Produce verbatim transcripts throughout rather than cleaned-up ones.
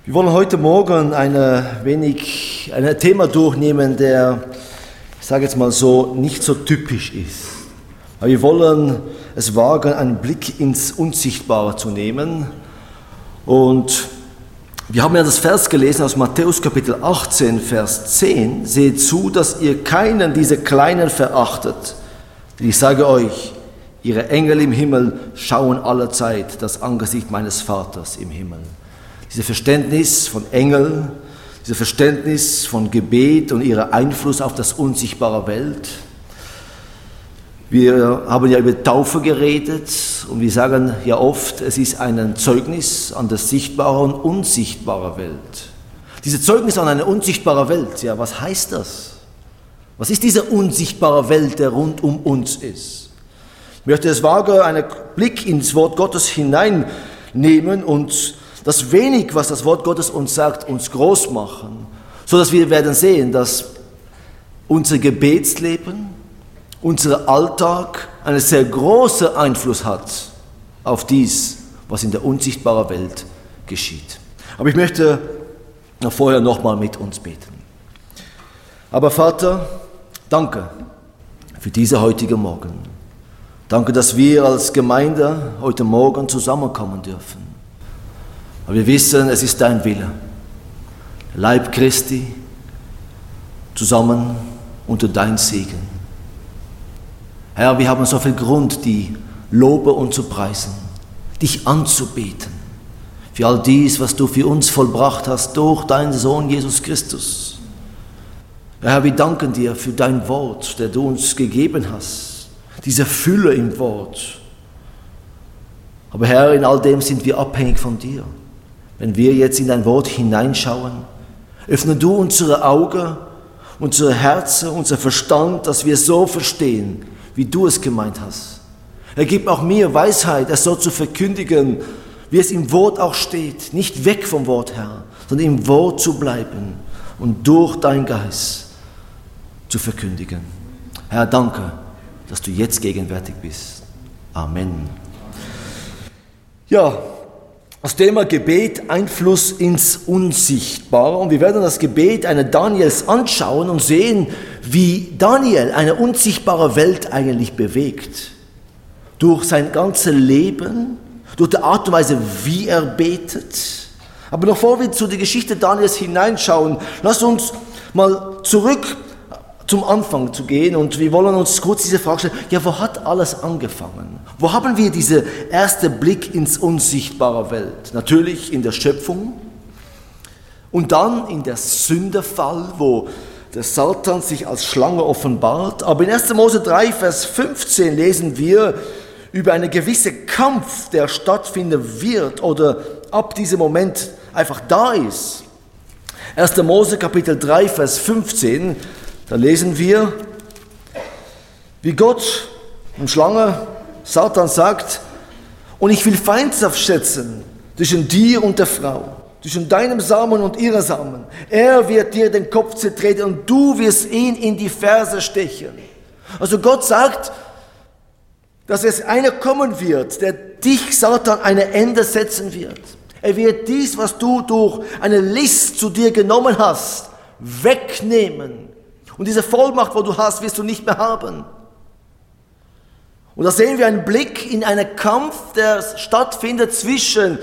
Wir wollen heute Morgen eine wenig, ein Thema durchnehmen, der, ich sage jetzt mal so, nicht so typisch ist. Aber wir wollen es wagen, einen Blick ins Unsichtbare zu nehmen. Und wir haben ja das Vers gelesen aus Matthäus Kapitel achtzehn, Vers zehn. Seht zu, dass ihr keinen dieser Kleinen verachtet. Denn ich sage euch, ihre Engel im Himmel schauen allezeit das Angesicht meines Vaters im Himmel. Dieses Verständnis von Engeln, dieses Verständnis von Gebet und ihrem Einfluss auf das unsichtbare Welt. Wir haben ja über Taufe geredet und wir sagen ja oft, es ist ein Zeugnis an der sichtbaren und unsichtbaren Welt. Dieses Zeugnis an eine unsichtbare Welt, ja, was heißt das? Was ist diese unsichtbare Welt, der rund um uns ist? Ich möchte es wagen, einen Blick ins Wort Gottes hineinnehmen und das wenig, was das Wort Gottes uns sagt, uns groß machen, so dass wir werden sehen, dass unser Gebetsleben, unser Alltag einen sehr großen Einfluss hat auf dies, was in der unsichtbaren Welt geschieht. Aber ich möchte vorher nochmal mit uns beten. Aber Vater, danke für diese heutige Morgen. Danke, dass wir als Gemeinde heute Morgen zusammenkommen dürfen. Aber wir wissen, es ist dein Wille, der Leib Christi, zusammen unter dein Segen. Herr, wir haben so viel Grund, die loben und zu preisen, dich anzubeten, für all dies, was du für uns vollbracht hast durch deinen Sohn Jesus Christus. Herr, wir danken dir für dein Wort, das du uns gegeben hast, diese Fülle im Wort. Aber Herr, in all dem sind wir abhängig von dir. Wenn wir jetzt in dein Wort hineinschauen, öffne du unsere Augen, unsere Herzen, unser Verstand, dass wir so verstehen, wie du es gemeint hast. Er gibt auch mir Weisheit, es so zu verkündigen, wie es im Wort auch steht. Nicht weg vom Wort, Herr, sondern im Wort zu bleiben und durch deinen Geist zu verkündigen. Herr, danke, dass du jetzt gegenwärtig bist. Amen. Ja, das Thema Gebet, Einfluss ins Unsichtbare. Und wir werden das Gebet eines Daniels anschauen und sehen, wie Daniel eine unsichtbare Welt eigentlich bewegt. Durch sein ganzes Leben, durch die Art und Weise, wie er betet. Aber bevor wir zu der Geschichte Daniels hineinschauen, lasst uns mal zurück zum Anfang zu gehen und wir wollen uns kurz diese Frage stellen, ja, wo hat alles angefangen? Wo haben wir diesen ersten Blick ins unsichtbare Welt? Natürlich in der Schöpfung und dann in der Sündenfall, wo der Satan sich als Schlange offenbart. Aber in erster Mose drei, Vers fünfzehn lesen wir über einen gewissen Kampf, der stattfinden wird oder ab diesem Moment einfach da ist. erster Mose Kapitel drei, Vers fünfzehn, da lesen wir, wie Gott und Schlange, Satan sagt, und ich will Feindschaft setzen zwischen dir und der Frau, zwischen deinem Samen und ihrem Samen. Er wird dir den Kopf zertreten und du wirst ihn in die Ferse stechen. Also Gott sagt, dass es einer kommen wird, der dich, Satan, ein Ende setzen wird. Er wird dies, was du durch eine List zu dir genommen hast, wegnehmen. Und diese Vollmacht, wo du hast, wirst du nicht mehr haben. Und da sehen wir einen Blick in einen Kampf, der stattfindet zwischen,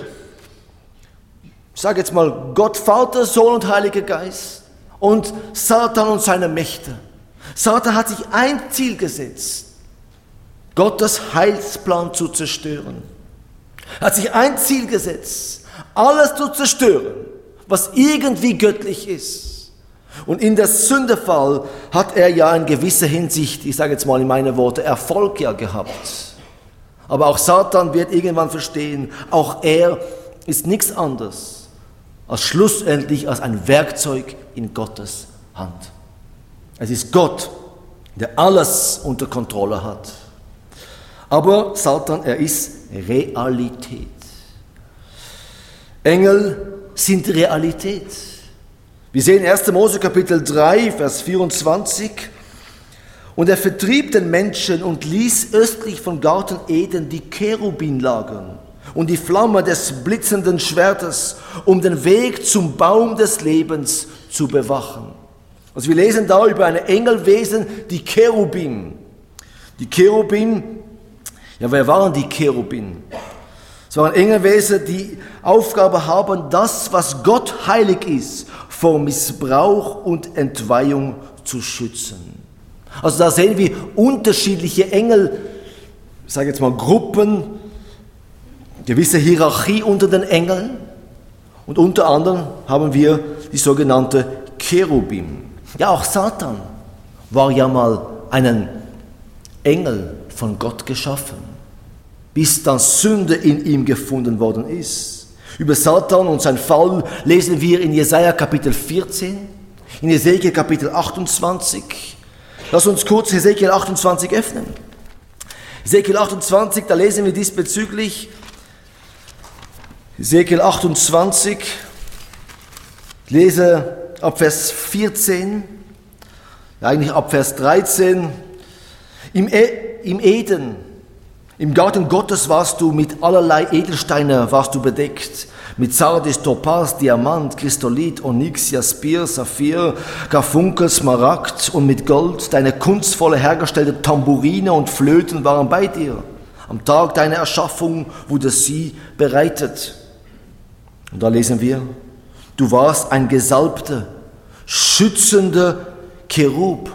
ich sage jetzt mal, Gott Vater, Sohn und Heiliger Geist und Satan und seine Mächte. Satan hat sich ein Ziel gesetzt, Gottes Heilsplan zu zerstören. Er hat sich ein Ziel gesetzt, alles zu zerstören, was irgendwie göttlich ist. Und in der Sündenfall hat er ja in gewisser Hinsicht, ich sage jetzt mal in meine Worte, Erfolg ja gehabt. Aber auch Satan wird irgendwann verstehen, auch er ist nichts anderes als schlussendlich als ein Werkzeug in Gottes Hand. Es ist Gott, der alles unter Kontrolle hat. Aber Satan, er ist Realität. Engel sind Realität. Wir sehen erster Mose Kapitel drei, Vers vierundzwanzig. Und er vertrieb den Menschen und ließ östlich von Garten Eden die Cherubin lagern. und die Flamme des blitzenden Schwertes, um den Weg zum Baum des Lebens zu bewachen. Also wir lesen da über eine Engelwesen, die Cherubim. Die Cherubim, ja, wer waren die Cherubim? Es waren Engelwesen, die Aufgabe haben, das, was Gott heilig ist, vor Missbrauch und Entweihung zu schützen. Also da sehen wir unterschiedliche Engel, ich sage jetzt mal Gruppen, gewisse Hierarchie unter den Engeln. Und unter anderem haben wir die sogenannte Cherubim. Ja, auch Satan war ja mal einen Engel von Gott geschaffen, bis dann Sünde in ihm gefunden worden ist. Über Satan und seinen Fall lesen wir in Jesaja Kapitel vierzehn, in Hesekiel Kapitel achtundzwanzig. Lass uns kurz Hesekiel achtundzwanzig öffnen. Hesekiel achtundzwanzig, da lesen wir diesbezüglich, Hesekiel achtundzwanzig, ich lese ab Vers vierzehn, eigentlich ab Vers dreizehn. Im, e- im Eden, im Garten Gottes warst du mit allerlei Edelsteine warst du bedeckt, mit Sardis, Topaz, Diamant, Christolit, Onyx, Jaspir, Saphir, Karfunkel, Smaragd und mit Gold. Deine kunstvolle hergestellte Tamburine und Flöten waren bei dir. Am Tag deiner Erschaffung wurde sie bereitet. Und da lesen wir, du warst ein gesalbter, schützender Cherub.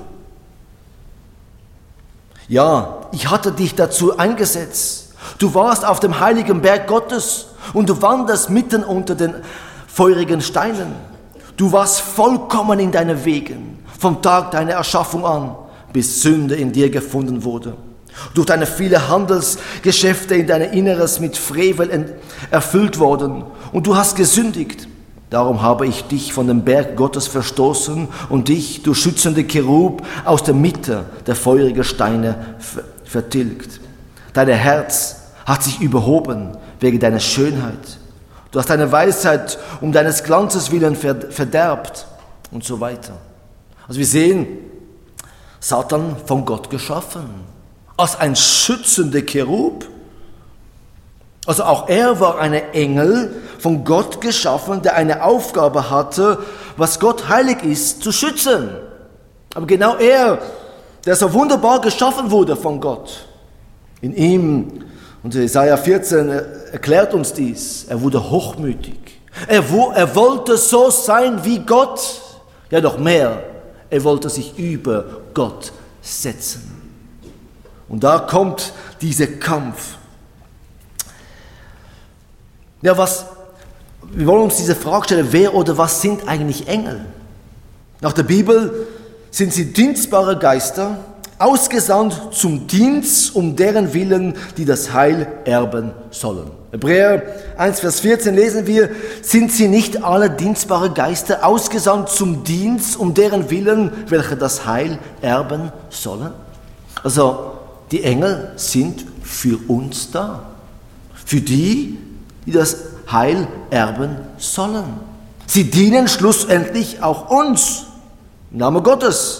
Ja, ich hatte dich dazu eingesetzt. Du warst auf dem heiligen Berg Gottes und du wanderst mitten unter den feurigen Steinen. Du warst vollkommen in deinen Wegen, vom Tag deiner Erschaffung an, bis Sünde in dir gefunden wurde. Durch deine vielen Handelsgeschäfte in dein Inneres mit Frevel erfüllt worden und du hast gesündigt. Darum habe ich dich von dem Berg Gottes verstoßen und dich, du schützende Cherub, aus der Mitte der feurigen Steine vertilgt. Dein Herz hat sich überhoben wegen deiner Schönheit. Du hast deine Weisheit um deines Glanzes willen verderbt und so weiter. Also wir sehen, Satan von Gott geschaffen, als ein schützender Cherub. Also auch er war ein Engel von Gott geschaffen, der eine Aufgabe hatte, was Gott heilig ist, zu schützen. Aber genau er, der so wunderbar geschaffen wurde von Gott, in ihm, und Jesaja vierzehn erklärt uns dies, er wurde hochmütig. Er, er wollte so sein wie Gott, ja noch mehr, er wollte sich über Gott setzen. Und da kommt dieser Kampf. Ja, was, wir wollen uns diese Frage stellen, wer oder was sind eigentlich Engel? Nach der Bibel sind sie dienstbare Geister, ausgesandt zum Dienst, um deren Willen, die das Heil erben sollen. Hebräer eins, Vers vierzehn lesen wir, sind sie nicht alle dienstbare Geister, ausgesandt zum Dienst, um deren Willen, welche das Heil erben sollen? Also, die Engel sind für uns da. Für die, die das Heil erben sollen. Sie dienen schlussendlich auch uns, im Namen Gottes.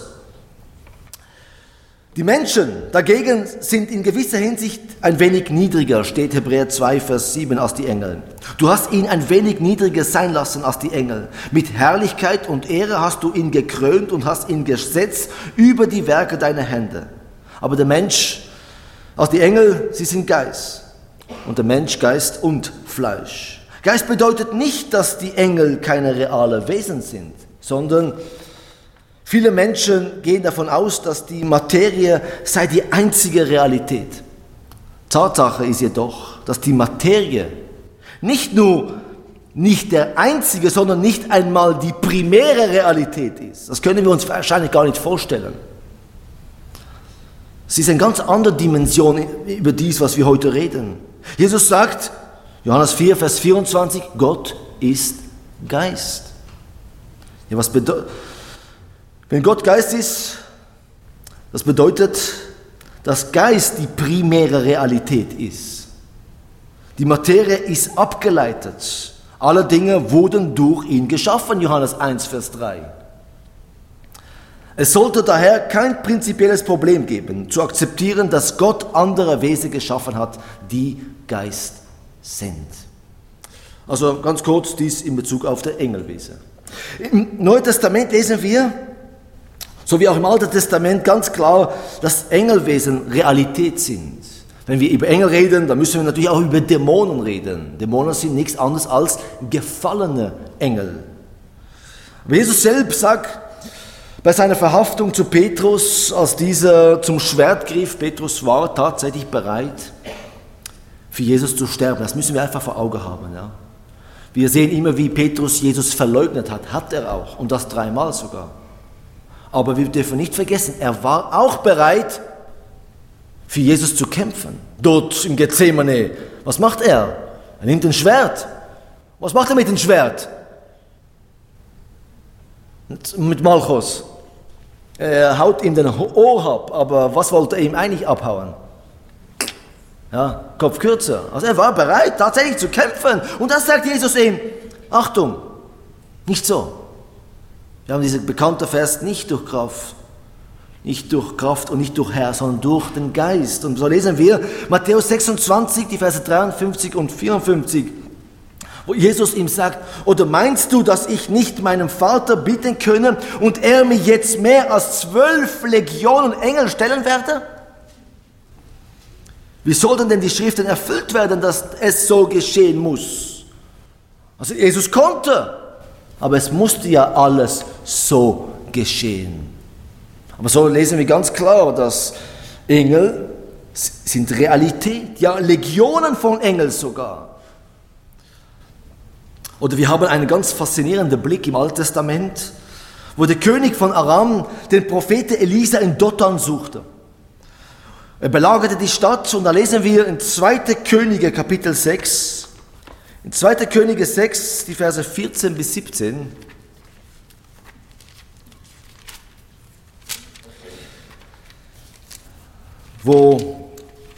Die Menschen dagegen sind in gewisser Hinsicht ein wenig niedriger, steht Hebräer zwei, Vers sieben, als die Engel. Du hast ihn ein wenig niedriger sein lassen als die Engel. Mit Herrlichkeit und Ehre hast du ihn gekrönt und hast ihn gesetzt über die Werke deiner Hände. Aber der Mensch, also die Engel, sie sind Geist. Und der Mensch Geist und Fleisch. Geist bedeutet nicht, dass die Engel keine reale Wesen sind, sondern viele Menschen gehen davon aus, dass die Materie sei die einzige Realität. Tatsache ist jedoch, dass die Materie nicht nur nicht der einzige, sondern nicht einmal die primäre Realität ist. Das können wir uns wahrscheinlich gar nicht vorstellen. Es ist eine ganz andere Dimension über dies, was wir heute reden. Jesus sagt, Johannes vier, Vers vierundzwanzig, Gott ist Geist. Ja, was bedeutet, wenn Gott Geist ist, das bedeutet, dass Geist die primäre Realität ist. Die Materie ist abgeleitet. Alle Dinge wurden durch ihn geschaffen, Johannes eins, Vers drei. Es sollte daher kein prinzipielles Problem geben, zu akzeptieren, dass Gott andere Wesen geschaffen hat, die Geist sind. Also ganz kurz dies in Bezug auf das Engelwesen. Im Neuen Testament lesen wir, so wie auch im Alten Testament, ganz klar, dass Engelwesen Realität sind. Wenn wir über Engel reden, dann müssen wir natürlich auch über Dämonen reden. Dämonen sind nichts anderes als gefallene Engel. Aber Jesus selbst sagt bei seiner Verhaftung zu Petrus, als dieser zum Schwert griff, Petrus war tatsächlich bereit, für Jesus zu sterben. Das müssen wir einfach vor Augen haben. Ja. Wir sehen immer, wie Petrus Jesus verleugnet hat. Hat er auch. Und das dreimal sogar. Aber wir dürfen nicht vergessen, er war auch bereit, für Jesus zu kämpfen. Dort im Gethsemane. Was macht er? Er nimmt ein Schwert. Was macht er mit dem Schwert? Mit Malchus. Er haut ihm den Ohr ab, aber was wollte er ihm eigentlich abhauen? Ja, Kopf kürzer. Also er war bereit, tatsächlich zu kämpfen. Und das sagt Jesus ihm, Achtung, nicht so. Wir haben diesen bekannten Vers, nicht durch Kraft, nicht durch Kraft und nicht durch Herr, sondern durch den Geist. Und so lesen wir Matthäus sechsundzwanzig, die Verse dreiundfünfzig und vierundfünfzig, wo Jesus ihm sagt, oder meinst du, dass ich nicht meinem Vater bitten könne und er mir jetzt mehr als zwölf Legionen Engel stellen werde? Wie sollten denn die Schriften erfüllt werden, dass es so geschehen muss? Also Jesus konnte, aber es musste ja alles so geschehen. Aber so lesen wir ganz klar, dass Engel sind Realität, ja Legionen von Engeln sogar. Oder wir haben einen ganz faszinierenden Blick im Alten Testament, wo der König von Aram den Propheten Elisa in Dothan suchte. Er belagerte die Stadt und da lesen wir in zweiter Könige Kapitel sechs, in zweiter Könige sechs, die Verse vierzehn bis siebzehn. Wo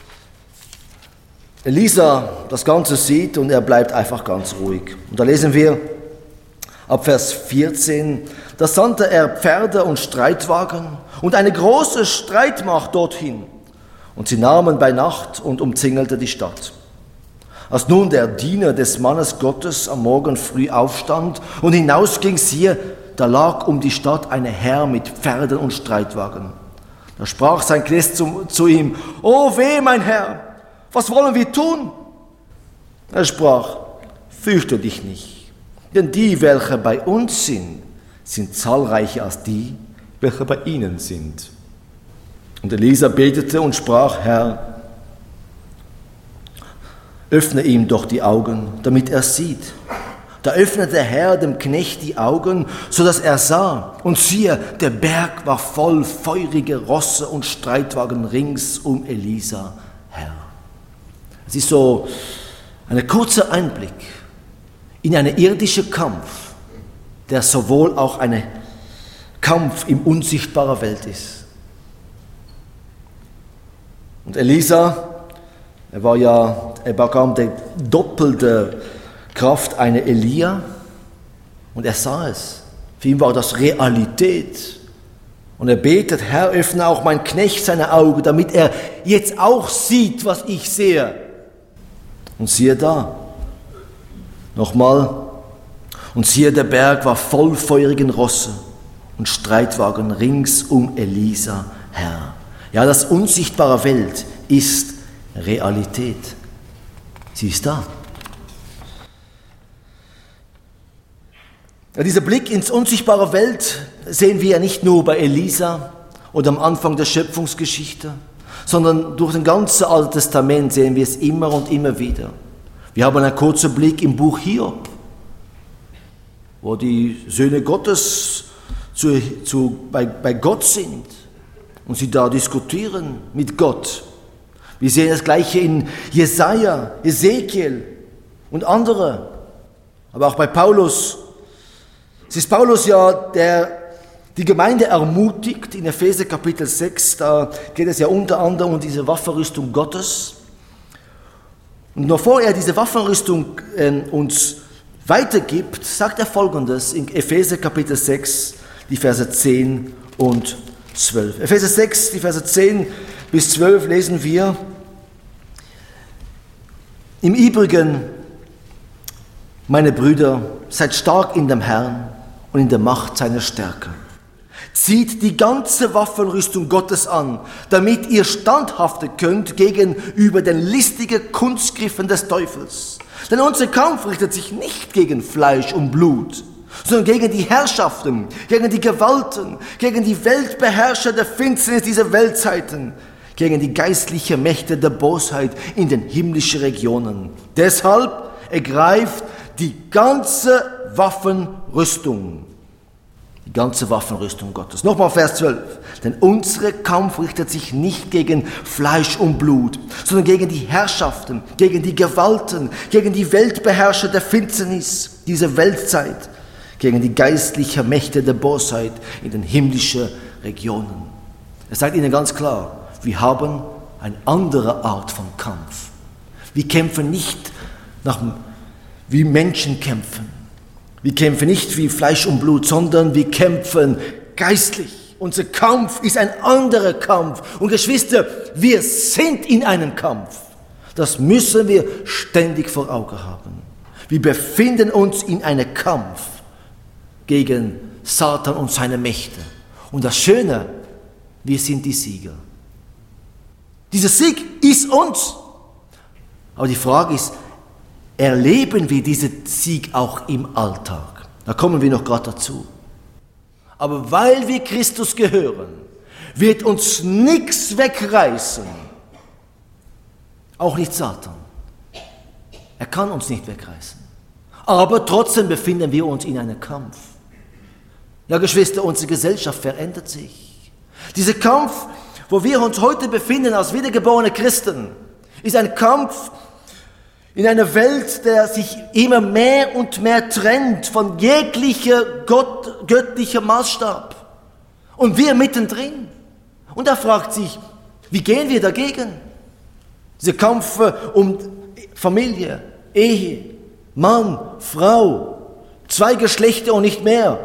Elisa das Ganze sieht und er bleibt einfach ganz ruhig. Und da lesen wir ab Vers vierzehn, da sandte er Pferde und Streitwagen und eine große Streitmacht dorthin. Und sie nahmen bei Nacht und umzingelte die Stadt. Als nun der Diener des Mannes Gottes am Morgen früh aufstand und hinausging, siehe, da lag um die Stadt ein Heer mit Pferden und Streitwagen. Da sprach sein Knecht zu, zu ihm, O weh, mein Herr, was wollen wir tun? Er sprach, fürchte dich nicht, denn die, welche bei uns sind, sind zahlreicher als die, welche bei ihnen sind. Und Elisa betete und sprach, Herr, öffne ihm doch die Augen, damit er sieht. Da öffnete der Herr dem Knecht die Augen, so dass er sah. Und siehe, der Berg war voll feurige Rosse und Streitwagen rings um Elisa her. Es ist so ein kurzer Einblick in einen irdischen Kampf, der sowohl auch ein Kampf in unsichtbarer Welt ist. Und Elisa, er war ja, er bekam die doppelte Kraft einer Elia und er sah es. Für ihn war das Realität. Und er betet, Herr, öffne auch mein Knecht seine Augen, damit er jetzt auch sieht, was ich sehe. Und siehe da, nochmal, und siehe, der Berg war voll feurigen Rosse und Streitwagen rings um Elisa her. Ja, das unsichtbare Welt ist Realität. Sie ist da. Ja, dieser Blick ins unsichtbare Welt sehen wir ja nicht nur bei Elisa oder am Anfang der Schöpfungsgeschichte, sondern durch das ganze Alte Testament sehen wir es immer und immer wieder. Wir haben einen kurzen Blick im Buch Hiob, wo die Söhne Gottes zu, zu, bei, bei Gott sind und sie da diskutieren mit Gott. Wir sehen das Gleiche in Jesaja, Ezekiel und andere, aber auch bei Paulus. Es ist Paulus ja, der die Gemeinde ermutigt in Epheser Kapitel sechs, da geht es ja unter anderem um diese Waffenrüstung Gottes. Und bevor er diese Waffenrüstung äh, uns weitergibt, sagt er Folgendes in Epheser Kapitel sechs, die Verse zehn und zwölf. Epheser sechs, die Verse zehn bis zwölf lesen wir, Im Übrigen, meine Brüder, seid stark in dem Herrn und in der Macht seiner Stärke. Zieht die ganze Waffenrüstung Gottes an, damit ihr standhaften könnt gegenüber den listigen Kunstgriffen des Teufels. Denn unser Kampf richtet sich nicht gegen Fleisch und Blut, sondern gegen die Herrschaften, gegen die Gewalten, gegen die Weltbeherrscher der Finsternis dieser Weltzeiten, gegen die geistlichen Mächte der Bosheit in den himmlischen Regionen. Deshalb ergreift die ganze Waffenrüstung. Die ganze Waffenrüstung Gottes. Nochmal Vers zwölf. Denn unser Kampf richtet sich nicht gegen Fleisch und Blut, sondern gegen die Herrschaften, gegen die Gewalten, gegen die Weltbeherrscher der Finsternis dieser Weltzeit, gegen die geistlichen Mächte der Bosheit in den himmlischen Regionen. Er sagt ihnen ganz klar, wir haben eine andere Art von Kampf. Wir kämpfen nicht nach, wie Menschen kämpfen. Wir kämpfen nicht wie Fleisch und Blut, sondern wir kämpfen geistlich. Unser Kampf ist ein anderer Kampf. Und Geschwister, wir sind in einem Kampf. Das müssen wir ständig vor Augen haben. Wir befinden uns in einem Kampf gegen Satan und seine Mächte. Und das Schöne, wir sind die Sieger. Dieser Sieg ist uns. Aber die Frage ist, erleben wir diesen Sieg auch im Alltag? Da kommen wir noch gerade dazu. Aber weil wir Christus gehören, wird uns nichts wegreißen. Auch nicht Satan. Er kann uns nicht wegreißen. Aber trotzdem befinden wir uns in einem Kampf. Ja, Geschwister, unsere Gesellschaft verändert sich. Dieser Kampf, wo wir uns heute befinden als wiedergeborene Christen, ist ein Kampf in einer Welt, der sich immer mehr und mehr trennt von jeglicher Gott, göttlicher Maßstab. Und wir mittendrin. Und er fragt sich, wie gehen wir dagegen? Dieser Kampf um Familie, Ehe, Mann, Frau, zwei Geschlechter und nicht mehr.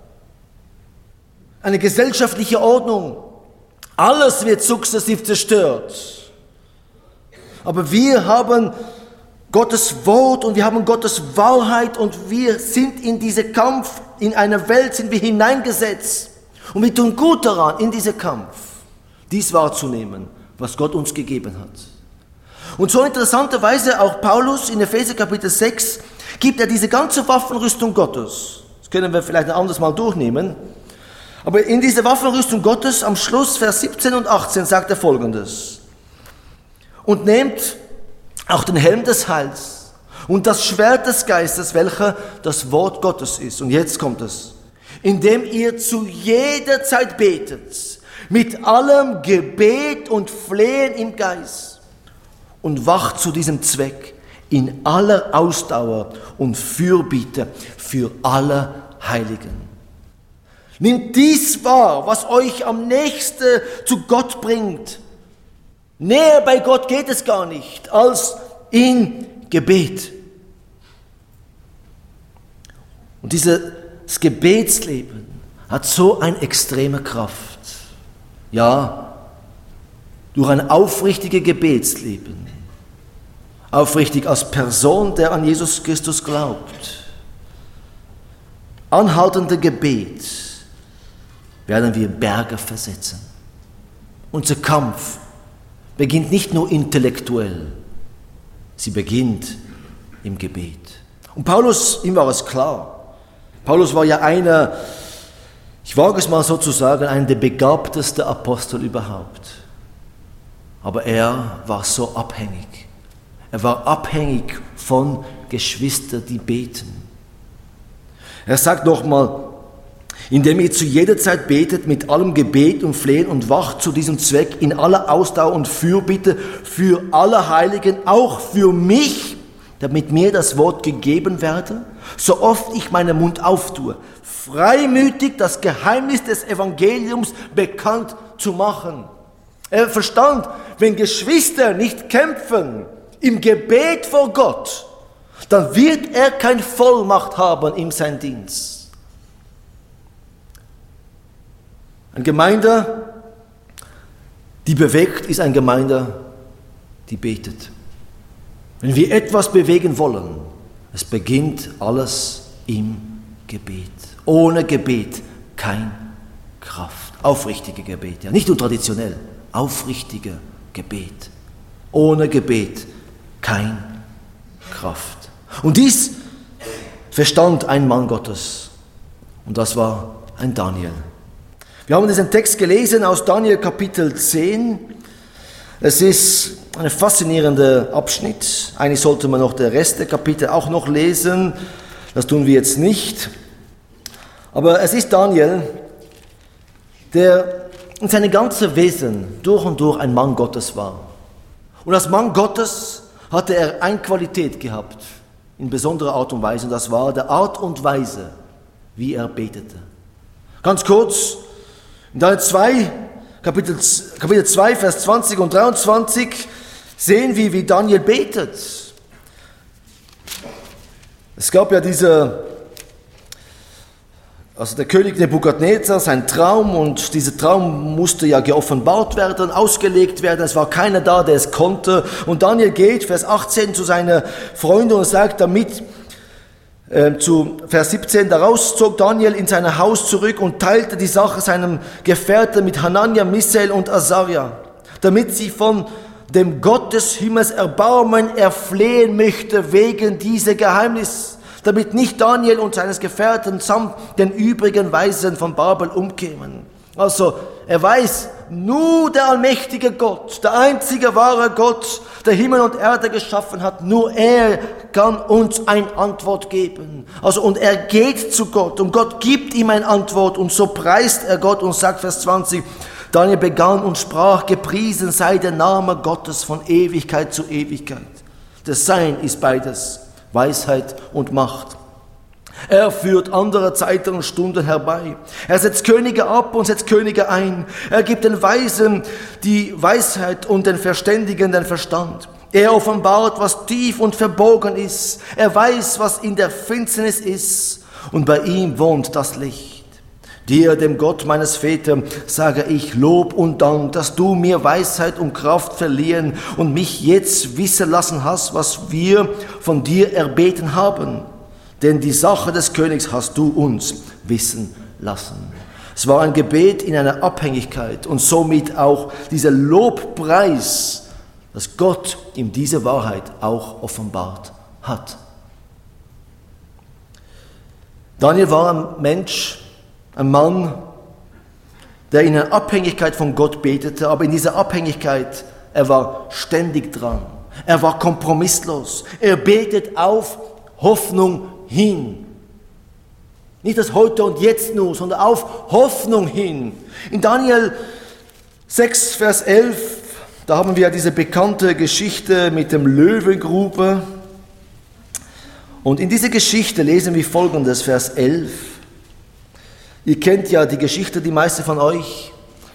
Eine gesellschaftliche Ordnung. Alles wird sukzessiv zerstört. Aber wir haben Gottes Wort und wir haben Gottes Wahrheit und wir sind in diesen Kampf, in einer Welt sind wir hineingesetzt. Und wir tun gut daran, in diesem Kampf, dies wahrzunehmen, was Gott uns gegeben hat. Und so interessanterweise auch Paulus in Epheser Kapitel sechs gibt er diese ganze Waffenrüstung Gottes. Das können wir vielleicht ein anderes Mal durchnehmen. Aber in dieser Waffenrüstung Gottes am Schluss, Vers siebzehn und achtzehn, sagt er Folgendes. Und nehmt auch den Helm des Heils und das Schwert des Geistes, welcher das Wort Gottes ist. Und jetzt kommt es. Indem ihr zu jeder Zeit betet, mit allem Gebet und Flehen im Geist und wacht zu diesem Zweck in aller Ausdauer und Fürbitte für alle Heiligen. Nimmt dies wahr, was euch am nächsten zu Gott bringt. Näher bei Gott geht es gar nicht, als in Gebet. Und dieses Gebetsleben hat so eine extreme Kraft. Ja, durch ein aufrichtiges Gebetsleben, aufrichtig als Person, der an Jesus Christus glaubt, anhaltende Gebet, werden wir Berge versetzen. Unser Kampf beginnt nicht nur intellektuell, sie beginnt im Gebet. Und Paulus, ihm war es klar. Paulus war ja einer, ich wage es mal so zu sagen, einer der begabtesten Apostel überhaupt. Aber er war so abhängig. Er war abhängig von Geschwistern, die beten. Er sagt nochmal, indem ihr zu jeder Zeit betet mit allem Gebet und Flehen und wacht zu diesem Zweck in aller Ausdauer und Fürbitte für alle Heiligen, auch für mich, damit mir das Wort gegeben werde, so oft ich meinen Mund auftue, freimütig das Geheimnis des Evangeliums bekannt zu machen. Er verstand, wenn Geschwister nicht kämpfen im Gebet vor Gott, dann wird er keine Vollmacht haben in seinem Dienst. Eine Gemeinde, die bewegt, ist eine Gemeinde, die betet. Wenn wir etwas bewegen wollen, es beginnt alles im Gebet. Ohne Gebet keine Kraft. Aufrichtige Gebet, ja, nicht nur traditionell, aufrichtige Gebet. Ohne Gebet keine Kraft. Und dies verstand ein Mann Gottes. Und das war ein Daniel. Wir haben diesen Text gelesen aus Daniel Kapitel zehn. Es ist ein faszinierender Abschnitt. Eigentlich sollte man noch den Rest der Kapitel auch noch lesen. Das tun wir jetzt nicht. Aber es ist Daniel, der in seinem ganzen Wesen durch und durch ein Mann Gottes war. Und als Mann Gottes hatte er eine Qualität gehabt, in besonderer Art und Weise, und das war die Art und Weise, wie er betete. Ganz kurz, in Daniel zwei, Kapitel, Kapitel zwei, Vers zwanzig und dreiundzwanzig sehen wir, wie Daniel betet. Es gab ja diese, also der König Nebukadnezar, sein Traum, und dieser Traum musste ja geoffenbart werden, ausgelegt werden. Es war keiner da, der es konnte. Und Daniel geht, Vers achtzehn, zu seinen Freunden und sagt damit, äh, zu Vers siebzehn, daraus zog Daniel in sein Haus zurück und teilte die Sache seinem Gefährten mit Hanania, Misael und Azaria, damit sie von dem Gott des Himmels Erbarmen erflehen möchte wegen dieser Geheimnis, damit nicht Daniel und seines Gefährten samt den übrigen Weisen von Babel umkämen. Also er weiß, nur der allmächtige Gott, der einzige wahre Gott, der Himmel und Erde geschaffen hat, nur er kann uns eine Antwort geben. Also und er geht zu Gott und Gott gibt ihm eine Antwort, und so preist er Gott und sagt, Vers zwanzig, Daniel begann und sprach, gepriesen sei der Name Gottes von Ewigkeit zu Ewigkeit. Das Sein ist beides, Weisheit und Macht. Er führt andere Zeiten und Stunden herbei. Er setzt Könige ab und setzt Könige ein. Er gibt den Weisen die Weisheit und den Verständigen den Verstand. Er offenbart, was tief und verborgen ist. Er weiß, was in der Finsternis ist. Und bei ihm wohnt das Licht. Dir, dem Gott meines Väters, sage ich Lob und Dank, dass du mir Weisheit und Kraft verliehen und mich jetzt wissen lassen hast, was wir von dir erbeten haben. Denn die Sache des Königs hast du uns wissen lassen. Es war ein Gebet in einer Abhängigkeit und somit auch dieser Lobpreis, dass Gott ihm diese Wahrheit auch offenbart hat. Daniel war ein Mensch, ein Mann, der in einer Abhängigkeit von Gott betete, aber in dieser Abhängigkeit, er war ständig dran. Er war kompromisslos. Er betet auf Hoffnung hin. Nicht das Heute und Jetzt nur, sondern auf Hoffnung hin. In Daniel sechs, Vers elf, da haben wir diese bekannte Geschichte mit dem Löwengrube. Und in dieser Geschichte lesen wir Folgendes, Vers elf. Ihr kennt ja die Geschichte, die meisten von euch.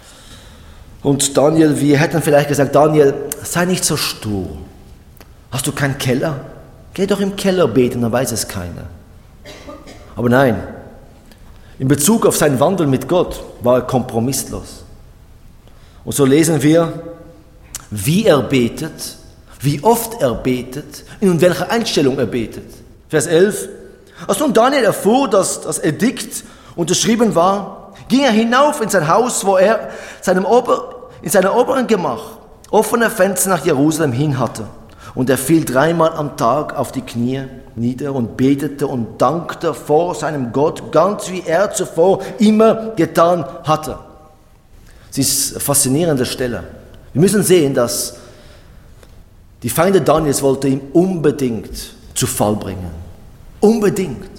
Und Daniel, wir hätten vielleicht gesagt, Daniel, sei nicht so stur. Hast du keinen Keller? Geh doch im Keller beten, dann weiß es keiner. Aber nein, in Bezug auf seinen Wandel mit Gott war er kompromisslos. Und so lesen wir, wie er betet, wie oft er betet, in welcher Einstellung er betet. Vers elf. Als nun Daniel erfuhr, dass das Edikt unterschrieben war, ging er hinauf in sein Haus, wo er seinem Ober, in seinem oberen Gemach offene Fenster nach Jerusalem hin hatte. Und er fiel dreimal am Tag auf die Knie nieder und betete und dankte vor seinem Gott, ganz wie er zuvor immer getan hatte. Es ist eine faszinierende Stelle. Wir müssen sehen, dass die Feinde Daniels wollten ihn unbedingt zu Fall bringen. Unbedingt.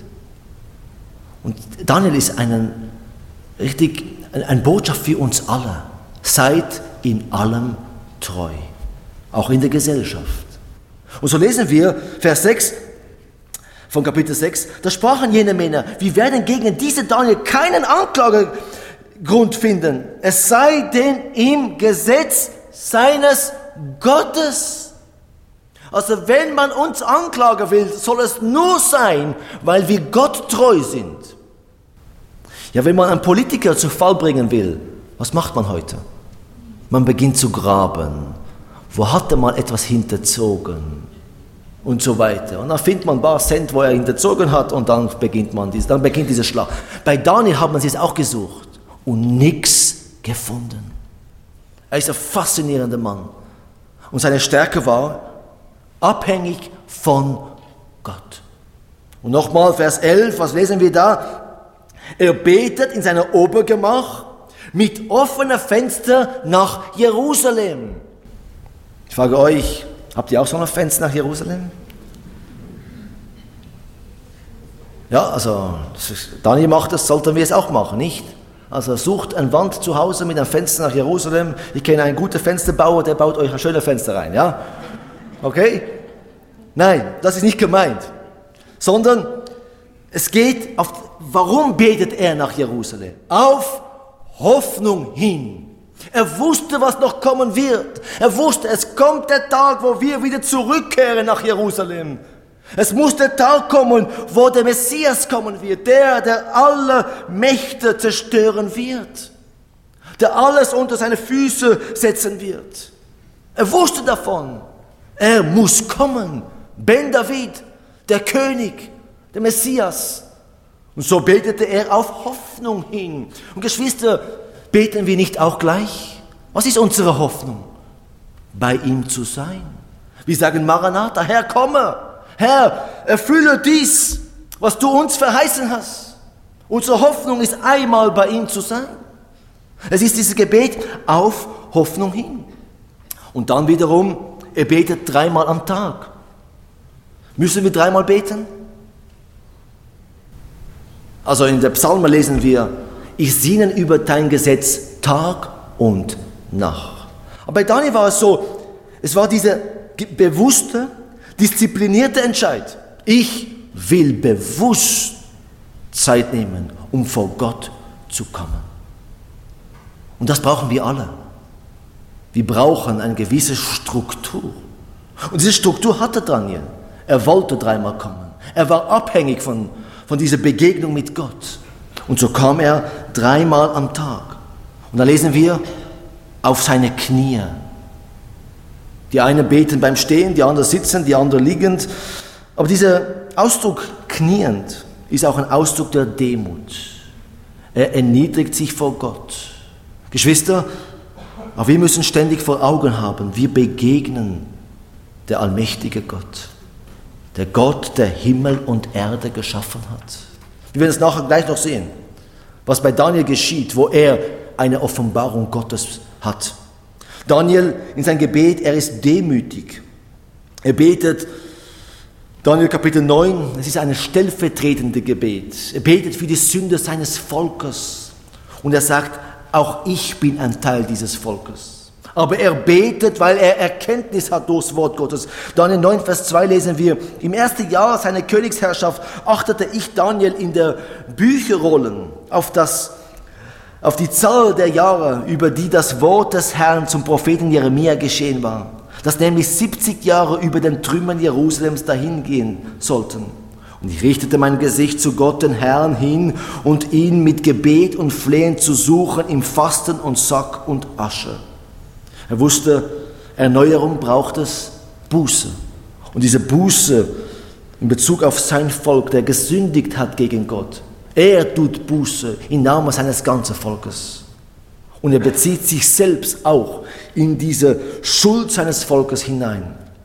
Und Daniel ist einen, richtig, eine Botschaft für uns alle. Seid in allem treu. Auch in der Gesellschaft. Und so lesen wir Vers sechs von Kapitel sechs. Da sprachen jene Männer, wir werden gegen diese Daniel keinen Anklagegrund finden. Es sei denn im Gesetz seines Gottes. Also wenn man uns anklagen will, soll es nur sein, weil wir Gott treu sind. Ja, wenn man einen Politiker zu Fall bringen will, was macht man heute? Man beginnt zu graben. Wo hat er mal etwas hinterzogen? und so weiter. Und dann findet man ein paar Cent, wo er hinterzogen hat und dann beginnt man dies, dann beginnt dieser Schlag. Bei Daniel hat man es auch gesucht und nichts gefunden. Er ist ein faszinierender Mann und seine Stärke war abhängig von Gott. Und nochmal Vers elf, was lesen wir da? Er betet in seinem Obergemach mit offenen Fenstern nach Jerusalem. Ich frage euch, habt ihr auch so ein Fenster nach Jerusalem? Ja, also Daniel macht das, sollten wir es auch machen, nicht? Also sucht eine Wand zu Hause mit einem Fenster nach Jerusalem. Ich kenne einen guten Fensterbauer, der baut euch ein schönes Fenster rein, ja? Okay? Nein, das ist nicht gemeint. Sondern es geht auf, warum betet er nach Jerusalem? Auf Hoffnung hin. Er wusste, was noch kommen wird. Er wusste, es kommt der Tag, wo wir wieder zurückkehren nach Jerusalem. Es muss der Tag kommen, wo der Messias kommen wird, der, der alle Mächte zerstören wird, der alles unter seine Füße setzen wird. Er wusste davon. Er muss kommen. Ben David, der König, der Messias. Und so betete er auf Hoffnung hin. Und Geschwister, beten wir nicht auch gleich? Was ist unsere Hoffnung? Bei ihm zu sein. Wir sagen Maranatha, Herr, komme. Herr, erfülle dies, was du uns verheißen hast. Unsere Hoffnung ist einmal bei ihm zu sein. Es ist dieses Gebet auf Hoffnung hin. Und dann wiederum, er betet dreimal am Tag. Müssen wir dreimal beten? Also in der Psalmen lesen wir, ich sinne über dein Gesetz Tag und Nacht. Aber bei Daniel war es so, es war diese bewusste, disziplinierte Entscheid. Ich will bewusst Zeit nehmen, um vor Gott zu kommen. Und das brauchen wir alle. Wir brauchen eine gewisse Struktur. Und diese Struktur hatte Daniel. Er wollte dreimal kommen. Er war abhängig von, von dieser Begegnung mit Gott. Und so kam er dreimal am Tag. Und da lesen wir, auf seine Knie. Die einen beten beim Stehen, die anderen sitzen, die anderen liegend. Aber dieser Ausdruck kniend ist auch ein Ausdruck der Demut. Er erniedrigt sich vor Gott. Geschwister, aber wir müssen ständig vor Augen haben, wir begegnen der allmächtige Gott. Der Gott, der Himmel und Erde geschaffen hat. Wir werden es nachher gleich noch sehen, was bei Daniel geschieht, wo er eine Offenbarung Gottes hat. Daniel in seinem Gebet, er ist demütig. Er betet, Daniel Kapitel neun, es ist ein stellvertretendes Gebet. Er betet für die Sünde seines Volkes. Und er sagt, auch ich bin ein Teil dieses Volkes. Aber er betet, weil er Erkenntnis hat durchs Wort Gottes. Daniel neun, Vers zwei lesen wir, im ersten Jahr seiner Königsherrschaft achtete ich, Daniel, in der Bücherrollen auf, das, auf die Zahl der Jahre, über die das Wort des Herrn zum Propheten Jeremia geschehen war, dass nämlich siebzig Jahre über den Trümmern Jerusalems dahingehen sollten. Und ich richtete mein Gesicht zu Gott, den Herrn, hin und ihn mit Gebet und Flehen zu suchen im Fasten und Sack und Asche. Er wusste, Erneuerung braucht es Buße. Und diese Buße in Bezug auf sein Volk, der gesündigt hat gegen Gott. Er tut Buße im Namen seines ganzen Volkes. Und er bezieht sich selbst auch in diese Schuld seines Volkes hinein.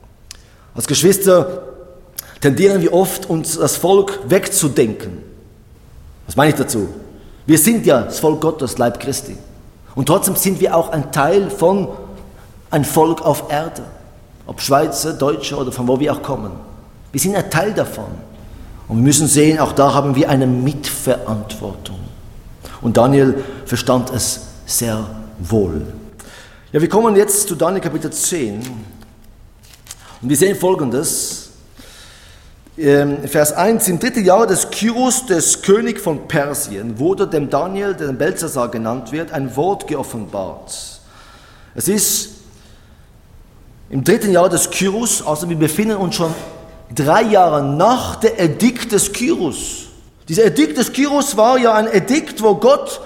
Als Geschwister tendieren wir oft, uns das Volk wegzudenken. Was meine ich dazu? Wir sind ja das Volk Gottes, Leib Christi. Und trotzdem sind wir auch ein Teil von ein Volk auf Erde, ob Schweizer, Deutsche oder von wo wir auch kommen. Wir sind ein Teil davon. Und wir müssen sehen, auch da haben wir eine Mitverantwortung. Und Daniel verstand es sehr wohl. Ja, wir kommen jetzt zu Daniel Kapitel zehn. Und wir sehen Folgendes. Vers eins, im dritten Jahr des Kyros, des König von Persien, wurde dem Daniel, der Belteshazzar genannt wird, ein Wort geoffenbart. Es ist im dritten Jahr des Kyros, also wir befinden uns schon drei Jahre nach der Edikt des Kyros. Dieser Edikt des Kyros war ja ein Edikt, wo Gott,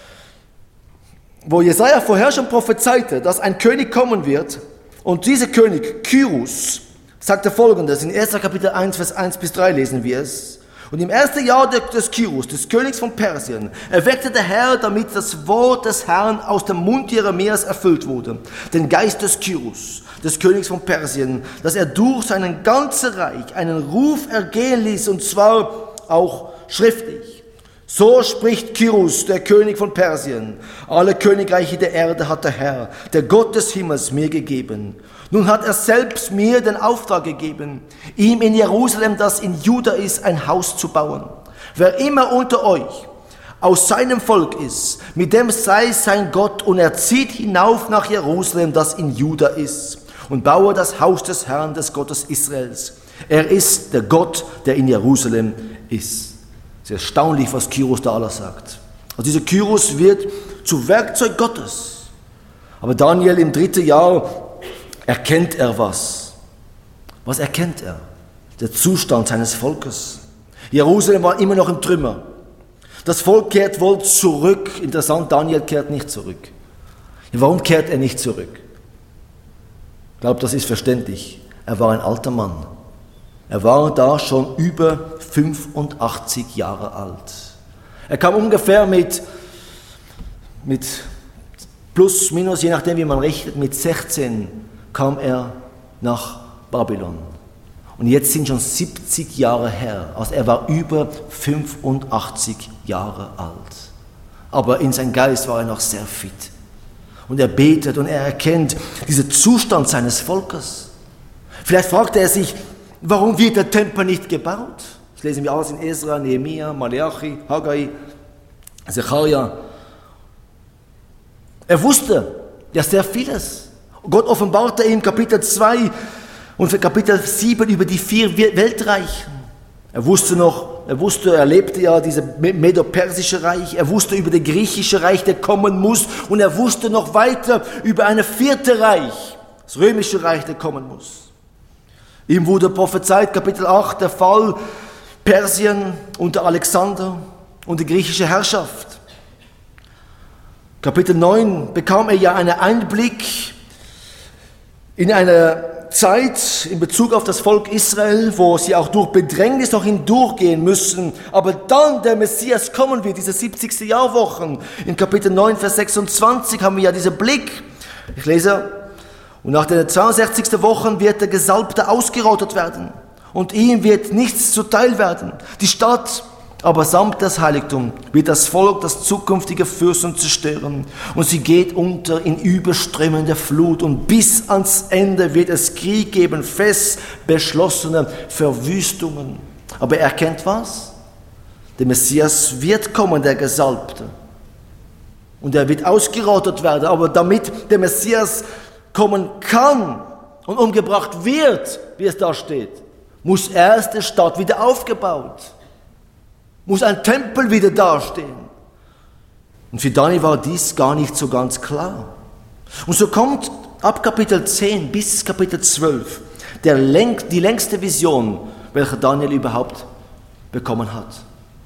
wo Jesaja vorher schon prophezeite, dass ein König kommen wird und dieser König Kyros, sagt er Folgendes, in erster Kapitel eins, Vers eins bis drei lesen wir es. Und im ersten Jahr des Kyros, des Königs von Persien, erweckte der Herr, damit das Wort des Herrn aus dem Mund Jeremias erfüllt wurde, den Geist des Kyros, des Königs von Persien, dass er durch sein ganzes Reich einen Ruf ergehen ließ, und zwar auch schriftlich. So spricht Kyros, der König von Persien: Alle Königreiche der Erde hat der Herr, der Gott des Himmels, mir gegeben. Nun hat er selbst mir den Auftrag gegeben, ihm in Jerusalem, das in Juda ist, ein Haus zu bauen. Wer immer unter euch aus seinem Volk ist, mit dem sei sein Gott, und er zieht hinauf nach Jerusalem, das in Juda ist, und baue das Haus des Herrn, des Gottes Israels. Er ist der Gott, der in Jerusalem ist. Es ist erstaunlich, was Kyros da alles sagt. Also dieser Kyros wird zu Werkzeug Gottes. Aber Daniel im dritten Jahr erkennt er was. Was erkennt er? Der Zustand seines Volkes. Jerusalem war immer noch im Trümmer. Das Volk kehrt wohl zurück. Interessant, Daniel kehrt nicht zurück. Warum kehrt er nicht zurück? Ich glaube, das ist verständlich. Er war ein alter Mann. Er war da schon über fünfundachtzig Jahre alt. Er kam ungefähr mit, mit plus, minus, je nachdem wie man rechnet, mit sechzehn kam er nach Babylon. Und jetzt sind schon siebzig Jahre her. Also er war über fünfundachtzig Jahre alt. Aber in seinem Geist war er noch sehr fit. Und er betet und er erkennt diesen Zustand seines Volkes. Vielleicht fragte er sich, warum wird der Tempel nicht gebaut? Das lesen wir alles in Esra, Nehemia, Maleachi, Haggai, Zechariah. Er wusste ja sehr vieles. Gott offenbarte ihm Kapitel zwei und Kapitel sieben über die vier Weltreiche. Er wusste noch, er wusste, er lebte ja dieses Medo-Persische Reich, er wusste über das griechische Reich, der kommen muss, und er wusste noch weiter über ein vierte Reich, das römische Reich, der kommen muss. Ihm wurde prophezeit, Kapitel acht, der Fall Persien unter Alexander und die griechische Herrschaft. Kapitel neun bekam er ja einen Einblick in eine Zeit in Bezug auf das Volk Israel, wo sie auch durch Bedrängnis noch hindurchgehen müssen, aber dann der Messias kommen wird, diese siebzigste Jahrwochen. In Kapitel neun, Vers sechsundzwanzig haben wir ja diesen Blick. Ich lese: Und nach den zweiundsechzigsten Wochen wird der Gesalbte ausgerottet werden, und ihm wird nichts zuteil werden. Die Stadt aber samt das Heiligtum wird das Volk das zukünftige Fürsten zerstören, und sie geht unter in überströmende Flut, und bis ans Ende wird es Krieg geben, fest beschlossene Verwüstungen. Aber er kennt was? Der Messias wird kommen, der Gesalbte, und er wird ausgerottet werden. Aber damit der Messias kommen kann und umgebracht wird, wie es da steht, muss erst die Stadt wieder aufgebaut, muss ein Tempel wieder dastehen. Und für Daniel war dies gar nicht so ganz klar. Und so kommt ab Kapitel zehn bis Kapitel zwölf der läng- die längste Vision, welche Daniel überhaupt bekommen hat.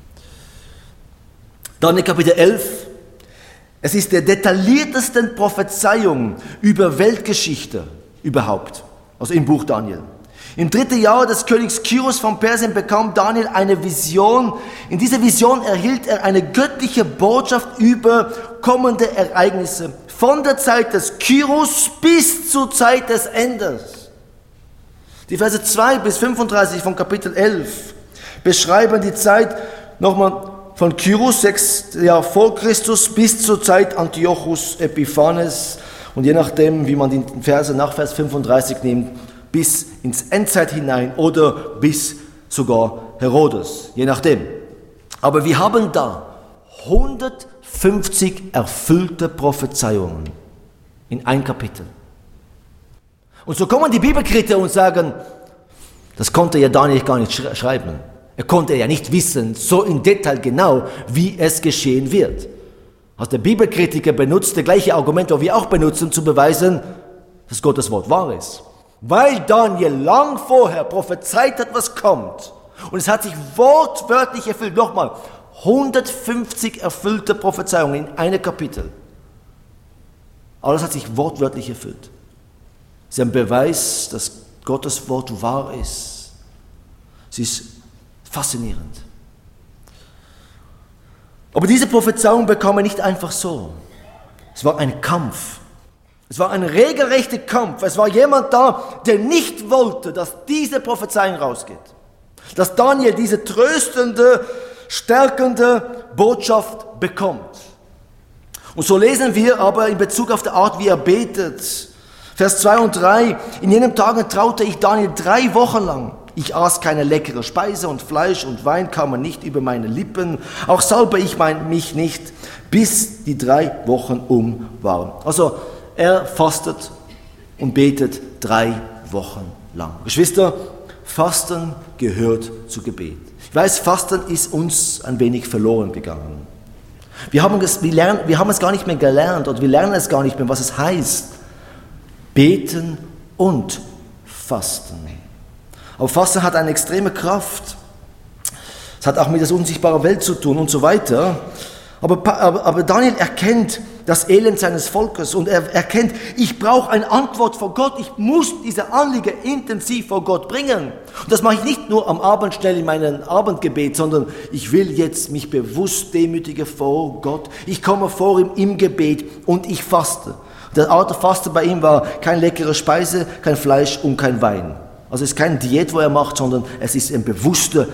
Daniel Kapitel elf, es ist die detaillierteste Prophezeiung über Weltgeschichte überhaupt, also im Buch Daniel. Im dritten Jahr des Königs Kyros von Persien bekam Daniel eine Vision. In dieser Vision erhielt er eine göttliche Botschaft über kommende Ereignisse von der Zeit des Kyros bis zur Zeit des Endes. Die Verse zwei bis fünfunddreißig von Kapitel elf beschreiben die Zeit nochmal von Kyros, sechs Jahre vor Christus, bis zur Zeit Antiochus Epiphanes, und je nachdem, wie man die Verse nach Vers fünfunddreißig nimmt, bis ins Endzeit hinein oder bis sogar Herodes, je nachdem. Aber wir haben da hundertfünfzig erfüllte Prophezeiungen in ein Kapitel. Und so kommen die Bibelkritiker und sagen, das konnte ja Daniel gar nicht schreiben. Er konnte ja nicht wissen, so im Detail genau, wie es geschehen wird. Also der Bibelkritiker benutzt das gleiche Argument, das wir auch benutzen, zu beweisen, dass Gottes Wort wahr ist. Weil Daniel lang vorher prophezeit hat, was kommt. Und es hat sich wortwörtlich erfüllt. Nochmal, hundertfünfzig erfüllte Prophezeiungen in einem Kapitel. Aber das hat sich wortwörtlich erfüllt. Das ist ein Beweis, dass Gottes Wort wahr ist. Es ist faszinierend. Aber diese Prophezeiung bekam er nicht einfach so. Es war ein Kampf. Es war ein regelrechter Kampf. Es war jemand da, der nicht wollte, dass diese Prophezeiung rausgeht. Dass Daniel diese tröstende, stärkende Botschaft bekommt. Und so lesen wir aber in Bezug auf die Art, wie er betet. Vers zwei und drei. In jenen Tagen traute ich Daniel drei Wochen lang. Ich aß keine leckere Speise und Fleisch und Wein kamen nicht über meine Lippen. Auch salbe ich mein, mich nicht, bis die drei Wochen um waren. Also er fastet und betet drei Wochen lang. Geschwister, Fasten gehört zu Gebet. Ich weiß, Fasten ist uns ein wenig verloren gegangen. Wir haben es, wir lernen, wir haben es gar nicht mehr gelernt und wir lernen es gar nicht mehr, was es heißt. Beten und Fasten. Aber Fasten hat eine extreme Kraft. Es hat auch mit der unsichtbaren Welt zu tun und so weiter. Aber, aber, aber Daniel erkennt das Elend seines Volkes und er erkennt, ich brauche eine Antwort von Gott. Ich muss diese Anliegen intensiv vor Gott bringen. Und das mache ich nicht nur am Abend schnell in meinem Abendgebet, sondern ich will jetzt mich bewusst demütigen vor Gott. Ich komme vor ihm im Gebet und ich faste. Der Art der Faste bei ihm war keine leckere Speise, kein Fleisch und kein Wein. Also es ist keine Diät, wo er macht, sondern es ist ein bewusster,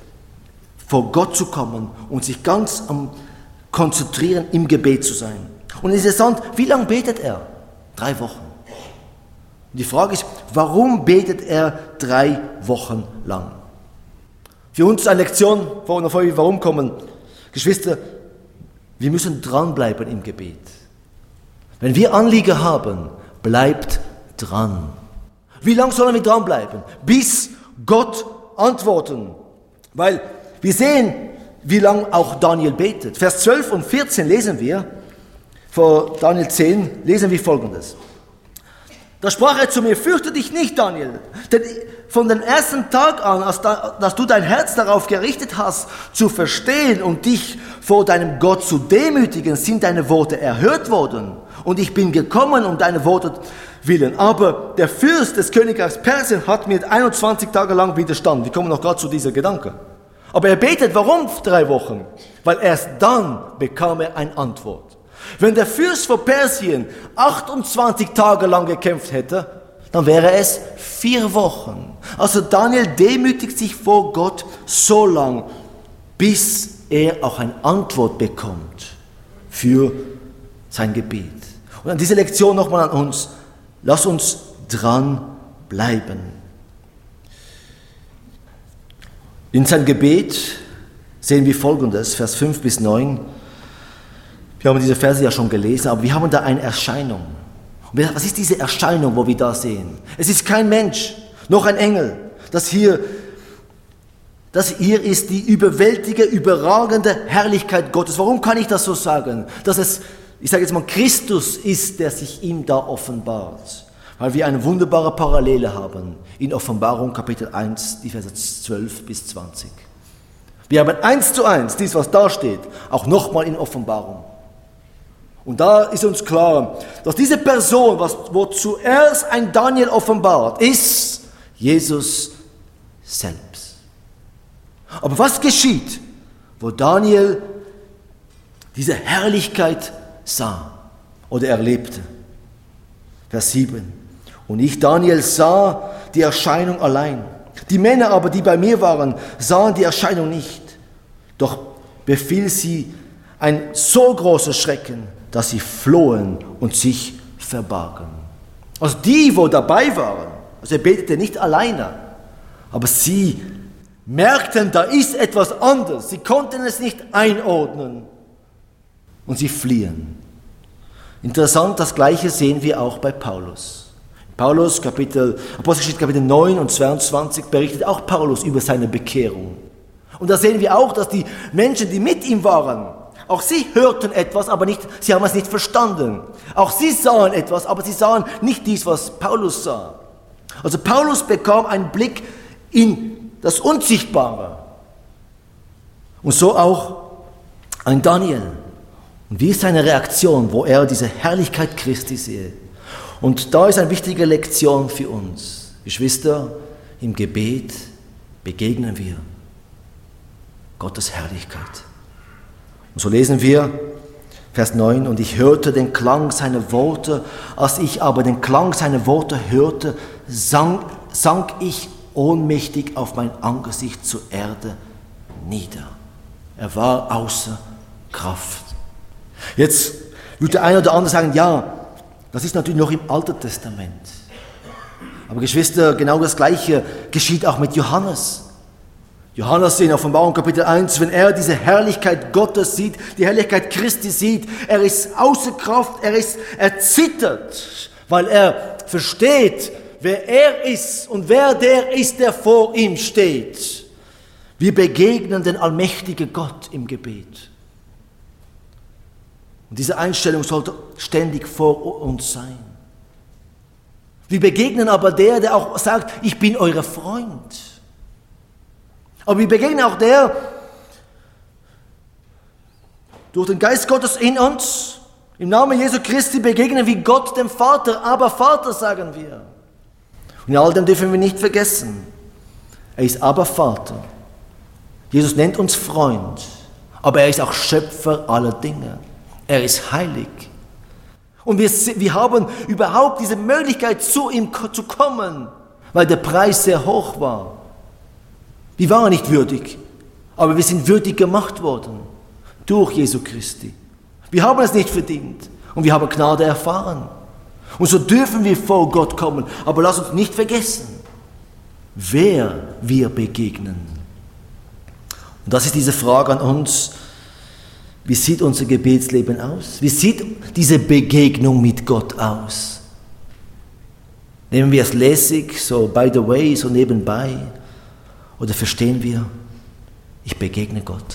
vor Gott zu kommen und sich ganz am Konzentrieren, im Gebet zu sein. Und interessant, wie lange betet er? Drei Wochen. Und die Frage ist, warum betet er drei Wochen lang? Für uns eine Lektion, bevor wir warum kommen. Geschwister, wir müssen dranbleiben im Gebet. Wenn wir Anliegen haben, bleibt dran. Wie lange sollen wir dranbleiben? Bis Gott antworten. Weil wir sehen, wie lange auch Daniel betet. Vers zwölf und vierzehn lesen wir, vor Daniel zehn, lesen wir Folgendes. Da sprach er zu mir, fürchte dich nicht, Daniel, denn von dem ersten Tag an, als da, dass du dein Herz darauf gerichtet hast, zu verstehen und dich vor deinem Gott zu demütigen, sind deine Worte erhört worden. Und ich bin gekommen um deine Worte willen. Aber der Fürst des Königreichs Persien hat mir einundzwanzig Tage lang widerstanden. Wir kommen noch gerade zu diesem Gedanke. Aber er betet, warum drei Wochen? Weil erst dann bekam er eine Antwort. Wenn der Fürst von Persien achtundzwanzig Tage lang gekämpft hätte, dann wäre es vier Wochen. Also Daniel demütigt sich vor Gott so lang, bis er auch eine Antwort bekommt für sein Gebet. Und an diese Lektion nochmal an uns. Lass uns dran bleiben. In seinem Gebet sehen wir Folgendes, Vers fünf bis neun. Wir haben diese Verse ja schon gelesen, aber wir haben da eine Erscheinung. Und was ist diese Erscheinung, wo wir da sehen? Es ist kein Mensch, noch ein Engel. Das hier, das hier ist die überwältigende, überragende Herrlichkeit Gottes. Warum kann ich das so sagen? Dass es, ich sage jetzt mal, Christus ist, der sich ihm da offenbart. Weil wir eine wunderbare Parallele haben in Offenbarung Kapitel eins, die Verse zwölf bis zwanzig. Wir haben eins zu eins, dies was da steht, auch nochmal in Offenbarung. Und da ist uns klar, dass diese Person, was, wo zuerst ein Daniel offenbart, ist Jesus selbst. Aber was geschieht, wo Daniel diese Herrlichkeit sah oder erlebte? Vers sieben. Und ich, Daniel, sah die Erscheinung allein. Die Männer aber, die bei mir waren, sahen die Erscheinung nicht. Doch befiel sie ein so großer Schrecken, dass sie flohen und sich verbargen. Also die, wo dabei waren, also er betete nicht alleine, aber sie merkten, da ist etwas anderes. Sie konnten es nicht einordnen und sie fliehen. Interessant, das Gleiche sehen wir auch bei Paulus. Paulus, Kapitel, Apostelgeschichte Kapitel neun und zweiundzwanzig, berichtet auch Paulus über seine Bekehrung. Und da sehen wir auch, dass die Menschen, die mit ihm waren, auch sie hörten etwas, aber nicht, sie haben es nicht verstanden. Auch sie sahen etwas, aber sie sahen nicht dies, was Paulus sah. Also Paulus bekam einen Blick in das Unsichtbare. Und so auch ein Daniel. Und wie ist seine Reaktion, wo er diese Herrlichkeit Christi sehe? Und da ist eine wichtige Lektion für uns. Geschwister, im Gebet begegnen wir Gottes Herrlichkeit. Und so lesen wir, Vers neun, und ich hörte den Klang seiner Worte, als ich aber den Klang seiner Worte hörte, sank, sank ich ohnmächtig auf mein Angesicht zur Erde nieder. Er war außer Kraft. Jetzt würde der eine oder andere sagen, ja, das ist natürlich noch im Alten Testament. Aber Geschwister, genau das Gleiche geschieht auch mit Johannes. Johannes in Offenbarung Kapitel eins, wenn er diese Herrlichkeit Gottes sieht, die Herrlichkeit Christi sieht, er ist außer Kraft, er ist, er zittert, weil er versteht, wer er ist und wer der ist, der vor ihm steht. Wir begegnen den allmächtigen Gott im Gebet. Und diese Einstellung sollte ständig vor uns sein. Wir begegnen aber der, der auch sagt, ich bin euer Freund. Aber wir begegnen auch der, durch den Geist Gottes in uns, im Namen Jesu Christi begegnen wir Gott dem Vater, aber Vater sagen wir. Und in all dem dürfen wir nicht vergessen, er ist aber Vater. Jesus nennt uns Freund, aber er ist auch Schöpfer aller Dinge. Er ist heilig. Und wir, wir haben überhaupt diese Möglichkeit, zu ihm zu kommen, weil der Preis sehr hoch war. Wir waren nicht würdig, aber wir sind würdig gemacht worden durch Jesu Christi. Wir haben es nicht verdient und wir haben Gnade erfahren. Und so dürfen wir vor Gott kommen, aber lass uns nicht vergessen, wer wir begegnen. Und das ist diese Frage an uns, wie sieht unser Gebetsleben aus? Wie sieht diese Begegnung mit Gott aus? Nehmen wir es lässig, so by the way, so nebenbei? Oder verstehen wir, ich begegne Gott?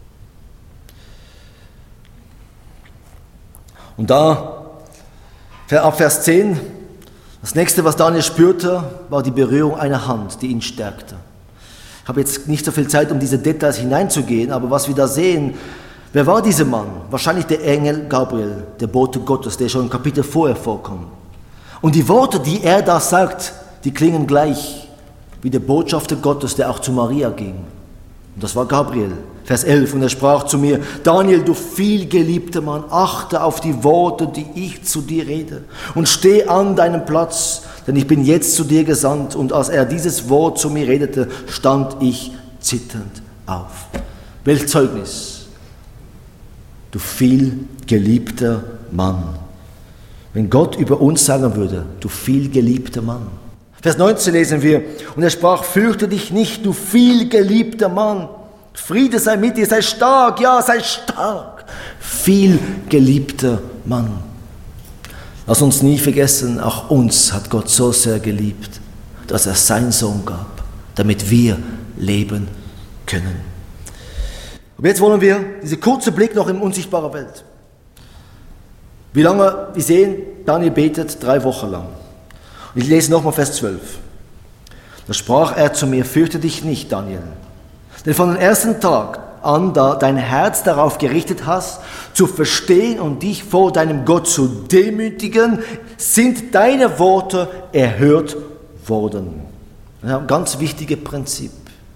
Und da, ab Vers zehn, das nächste, was Daniel spürte, war die Berührung einer Hand, die ihn stärkte. Ich habe jetzt nicht so viel Zeit, um diese Details hineinzugehen, aber was wir da sehen, wer war dieser Mann? Wahrscheinlich der Engel Gabriel, der Bote Gottes, der schon im Kapitel vorher vorkommt. Und die Worte, die er da sagt, die klingen gleich wie der Botschafter Gottes, der auch zu Maria ging. Und das war Gabriel, Vers elf. Und er sprach zu mir, Daniel, du vielgeliebter Mann, achte auf die Worte, die ich zu dir rede. Und steh an deinem Platz, denn ich bin jetzt zu dir gesandt. Und als er dieses Wort zu mir redete, stand ich zitternd auf. Welch Zeugnis, du vielgeliebter Mann. Wenn Gott über uns sagen würde, du vielgeliebter Mann. Vers neunzehn lesen wir, und er sprach, fürchte dich nicht, du vielgeliebter Mann. Friede sei mit dir, sei stark, ja, sei stark. Vielgeliebter Mann. Lass uns nie vergessen, auch uns hat Gott so sehr geliebt, dass er seinen Sohn gab, damit wir leben können. Aber jetzt wollen wir diesen kurzen Blick noch in unsichtbare Welt. Wie lange, wir sehen, Daniel betet drei Wochen lang. Und ich lese nochmal Vers zwölf. Da sprach er zu mir, fürchte dich nicht, Daniel. Denn von dem ersten Tag an, da dein Herz darauf gerichtet hast, zu verstehen und dich vor deinem Gott zu demütigen, sind deine Worte erhört worden. Ein ganz wichtiges Prinzip.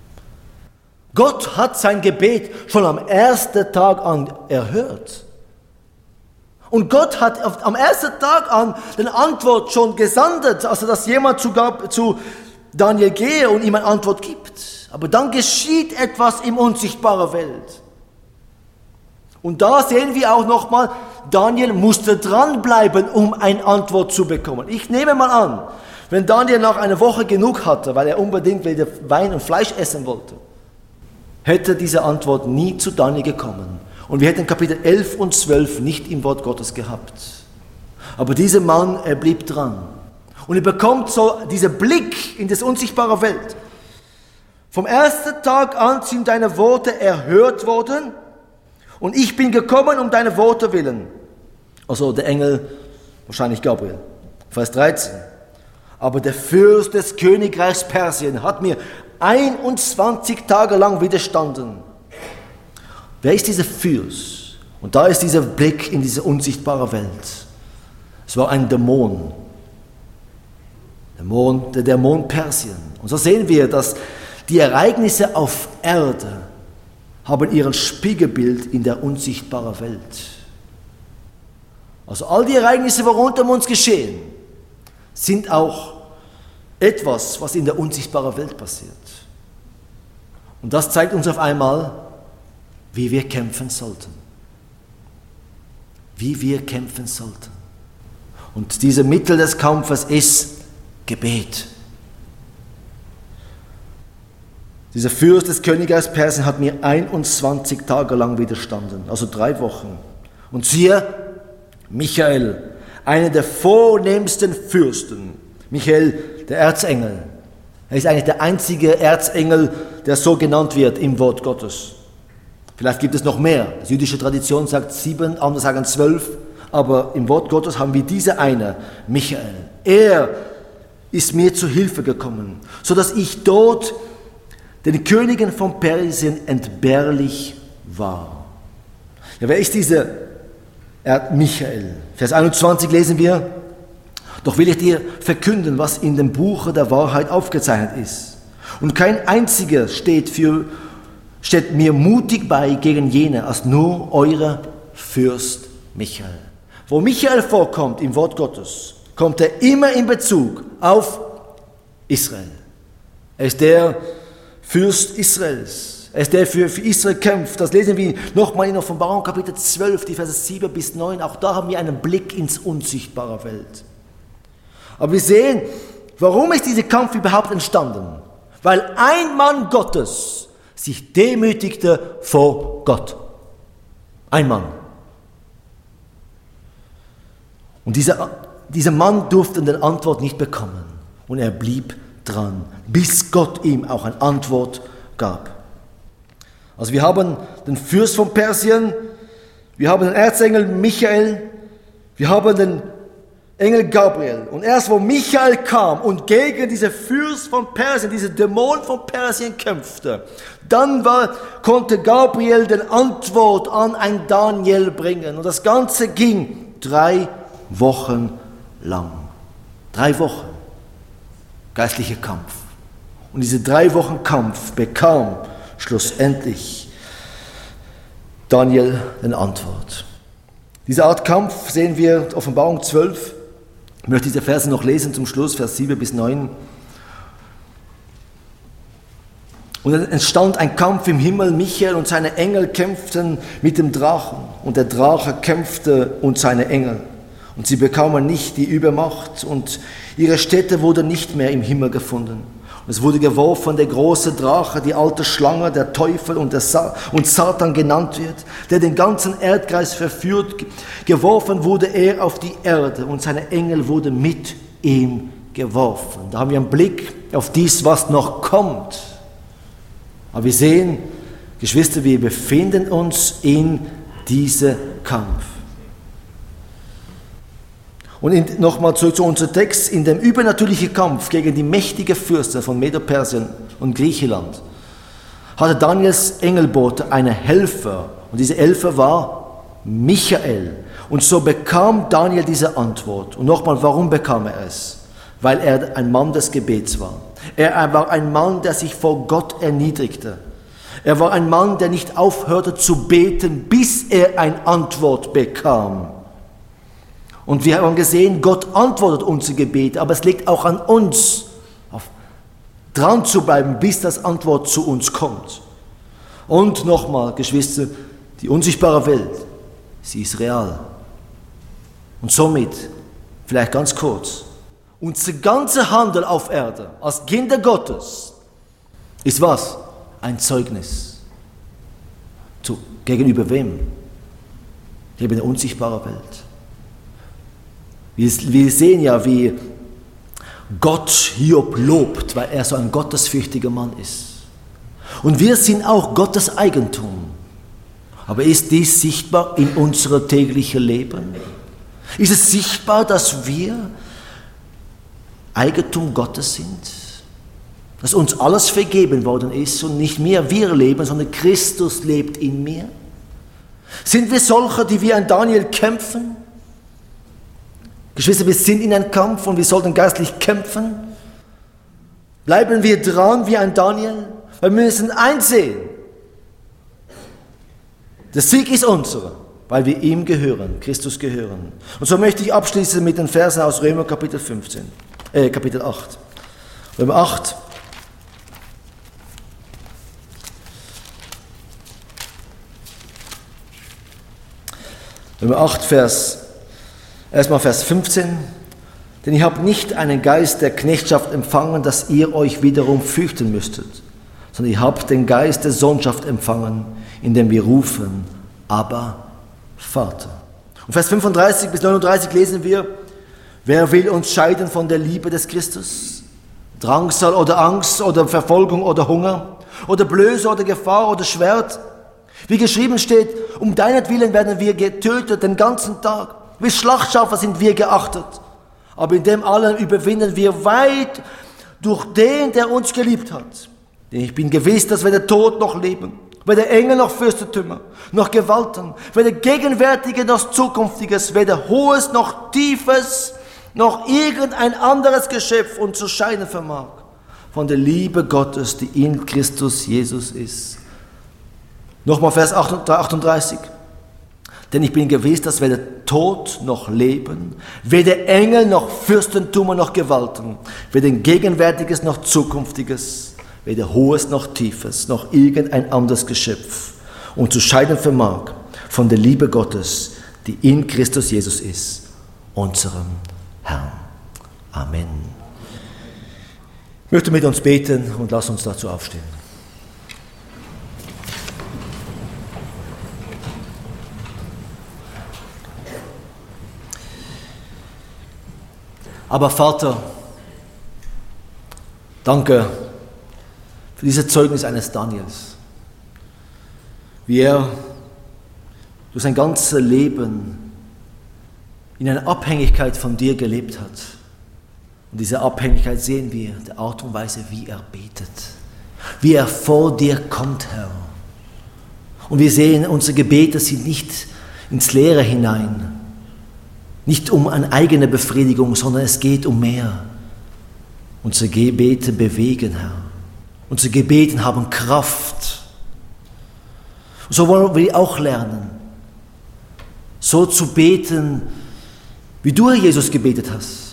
Gott hat sein Gebet schon am ersten Tag an erhört. Und Gott hat am ersten Tag an den Antwort schon gesandt, also dass jemand zu, zu Daniel gehe und ihm eine Antwort gibt. Aber dann geschieht etwas im unsichtbaren Welt. Und da sehen wir auch nochmal, Daniel musste dranbleiben, um eine Antwort zu bekommen. Ich nehme mal an, wenn Daniel nach einer Woche genug hatte, weil er unbedingt wieder Wein und Fleisch essen wollte, hätte diese Antwort nie zu Daniel gekommen. Und wir hätten Kapitel elf und zwölf nicht im Wort Gottes gehabt. Aber dieser Mann, er blieb dran. Und er bekommt so diesen Blick in das unsichtbare Welt. Vom ersten Tag an sind deine Worte erhört worden und ich bin gekommen um deine Worte willen. Also der Engel, wahrscheinlich Gabriel. Vers dreizehn. Aber der Fürst des Königreichs Persien hat mir einundzwanzig Tage lang widerstanden. Wer ist dieser Fürst? Und da ist dieser Blick in diese unsichtbare Welt. Es war ein Dämon. der Mond, der Mond Persien. Und so sehen wir, dass die Ereignisse auf Erde haben ihren Spiegelbild in der unsichtbaren Welt. Also all die Ereignisse, die rund um uns geschehen, sind auch etwas, was in der unsichtbaren Welt passiert. Und das zeigt uns auf einmal, wie wir kämpfen sollten. Wie wir kämpfen sollten. Und dieses Mittel des Kampfes ist Gebet. Dieser Fürst des Königreichs Persien hat mir einundzwanzig Tage lang widerstanden, also drei Wochen. Und siehe, Michael, einer der vornehmsten Fürsten, Michael, der Erzengel. Er ist eigentlich der einzige Erzengel, der so genannt wird im Wort Gottes. Vielleicht gibt es noch mehr. Die jüdische Tradition sagt sieben, andere sagen zwölf. Aber im Wort Gottes haben wir diese eine, Michael. Er ist mir zu Hilfe gekommen, sodass ich dort den Königen von Persien entbehrlich war. Ja, wer ist dieser Michael? Vers einundzwanzig lesen wir, doch will ich dir verkünden, was in dem Buche der Wahrheit aufgezeichnet ist. Und kein einziger steht, für, steht mir mutig bei gegen jene, als nur eure Fürst Michael. Wo Michael vorkommt im Wort Gottes, kommt er immer in Bezug auf Israel. Er ist der Fürst Israels. Er ist der, der für, für Israel kämpft. Das lesen wir nochmal in Offenbarung Kapitel zwölf, die Verse sieben bis neun. Auch da haben wir einen Blick ins unsichtbare Welt. Aber wir sehen, warum ist dieser Kampf überhaupt entstanden? Weil ein Mann Gottes sich demütigte vor Gott. Ein Mann. Und dieser, dieser Mann durfte eine Antwort nicht bekommen. Und er blieb dran, bis Gott ihm auch eine Antwort gab. Also wir haben den Fürst von Persien, wir haben den Erzengel Michael, wir haben den Engel Gabriel. Und erst wo Michael kam und gegen diese Fürst von Persien, diese Dämon von Persien kämpfte, dann war, konnte Gabriel den Antwort an ein Daniel bringen. Und das Ganze ging drei Wochen lang. Drei Wochen. Geistlicher Kampf. Und diese drei Wochen Kampf bekam schlussendlich Daniel eine Antwort. Diese Art Kampf sehen wir in Offenbarung zwölf. Ich möchte diese Verse noch lesen zum Schluss, Vers sieben bis neun. Und es entstand ein Kampf im Himmel. Michael und seine Engel kämpften mit dem Drachen. Und der Drache kämpfte und seine Engel. Und sie bekamen nicht die Übermacht. Und ihre Stätte wurde nicht mehr im Himmel gefunden. Und es wurde geworfen der große Drache, die alte Schlange, der Teufel und, der Sa- und Satan genannt wird, der den ganzen Erdkreis verführt. Geworfen wurde er auf die Erde und seine Engel wurden mit ihm geworfen. Da haben wir einen Blick auf dies, was noch kommt. Aber wir sehen, Geschwister, wir befinden uns in diesem Kampf. Und nochmal zurück zu unserem Text, in dem übernatürlichen Kampf gegen die mächtigen Fürsten von Medo-Persien und Griechenland hatte Daniels Engelbote einen Helfer. Und dieser Helfer war Michael. Und so bekam Daniel diese Antwort. Und nochmal, warum bekam er es? Weil er ein Mann des Gebets war. Er war ein Mann, der sich vor Gott erniedrigte. Er war ein Mann, der nicht aufhörte zu beten, bis er eine Antwort bekam. Und wir haben gesehen, Gott antwortet unsere Gebete, aber es liegt auch an uns, dran zu bleiben, bis das Antwort zu uns kommt. Und nochmal, Geschwister, die unsichtbare Welt, sie ist real. Und somit, vielleicht ganz kurz, unser ganzer Handel auf Erde als Kinder Gottes ist was? Ein Zeugnis. Zu, gegenüber wem? Gegenüber der unsichtbaren Welt. Wir, wir sehen ja, wie Gott Hiob lobt, weil er so ein gottesfürchtiger Mann ist. Und wir sind auch Gottes Eigentum. Aber ist dies sichtbar in unserem täglichen Leben? Ist es sichtbar, dass wir Eigentum Gottes sind? Dass uns alles vergeben worden ist und nicht mehr wir leben, sondern Christus lebt in mir? Sind wir solche, die wie ein Daniel kämpfen? Geschwister, wir sind in einem Kampf und wir sollten geistlich kämpfen. Bleiben wir dran wie ein Daniel? Wir müssen einsehen, der Sieg ist unser, weil wir ihm gehören, Christus gehören. Und so möchte ich abschließen mit den Versen aus Römer Kapitel fünfzehn, äh, Kapitel acht. Römer acht. Römer acht, Vers, erstmal Vers fünfzehn. Denn ihr habt nicht einen Geist der Knechtschaft empfangen, dass ihr euch wiederum fürchten müsstet, sondern ihr habt den Geist der Sohnschaft empfangen, in dem wir rufen, aber Vater. Und Vers fünfunddreißig bis neununddreißig lesen wir, wer will uns scheiden von der Liebe des Christus? Drangsal oder Angst oder Verfolgung oder Hunger oder Blöße oder Gefahr oder Schwert? Wie geschrieben steht, um deinetwillen werden wir getötet den ganzen Tag. Wie Schlachtschaffer sind wir geachtet. Aber in dem allen überwinden wir weit durch den, der uns geliebt hat. Denn ich bin gewiss, dass weder Tod noch Leben, weder Engel noch Fürstentümer, noch Gewalten, weder Gegenwärtiges noch Zukünftiges, weder Hohes noch Tiefes, noch irgendein anderes Geschöpf uns zu scheiden vermag von der Liebe Gottes, die in Christus Jesus ist. Nochmal Vers achtunddreißig. Denn ich bin gewiss, dass weder Tod noch Leben, weder Engel noch Fürstentümer noch Gewalten, weder Gegenwärtiges noch Zukünftiges, weder Hohes noch Tiefes, noch irgendein anderes Geschöpf uns zu scheiden vermag von der Liebe Gottes, die in Christus Jesus ist, unserem Herrn. Amen. Ich möchte mit uns beten und lass uns dazu aufstehen. Aber Vater, danke für dieses Zeugnis eines Daniels, wie er durch sein ganzes Leben in einer Abhängigkeit von dir gelebt hat. Und diese Abhängigkeit sehen wir in der Art und Weise, wie er betet, wie er vor dir kommt, Herr. Und wir sehen, unsere Gebete sind nicht ins Leere hinein, nicht um eine eigene Befriedigung, sondern es geht um mehr. Unsere Gebete bewegen, Herr. Unsere Gebete haben Kraft. Und so wollen wir auch lernen, so zu beten, wie du, Herr Jesus, gebetet hast.